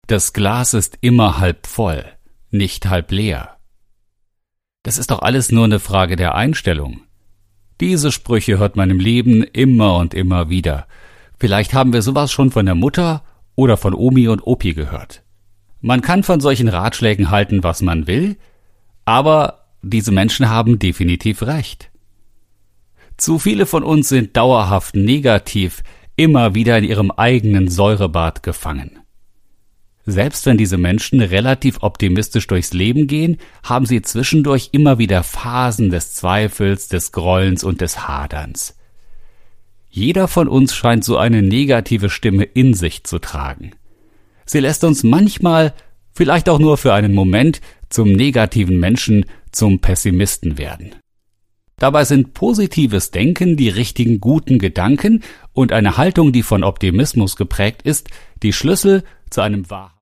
das Glas ist immer halb voll, nicht halb leer. Das ist doch alles nur eine Frage der Einstellung. Diese Sprüche hört man im Leben immer und immer wieder. Vielleicht haben wir sowas schon von der Mutter oder von Omi und Opi gehört. Man kann von solchen Ratschlägen halten, was man will, aber diese Menschen haben definitiv recht. Zu viele von uns sind dauerhaft negativ, immer wieder in ihrem eigenen Säurebad gefangen. Selbst wenn diese Menschen relativ optimistisch durchs Leben gehen, haben sie zwischendurch immer wieder Phasen des Zweifels, des Grollens und des Haderns. Jeder von uns scheint so eine negative Stimme in sich zu tragen. Sie lässt uns manchmal, vielleicht auch nur für einen Moment, zum negativen Menschen, zum Pessimisten werden. Dabei sind positives Denken, die richtigen guten Gedanken und eine Haltung, die von Optimismus geprägt ist, die Schlüssel zu einem wahrhaftigen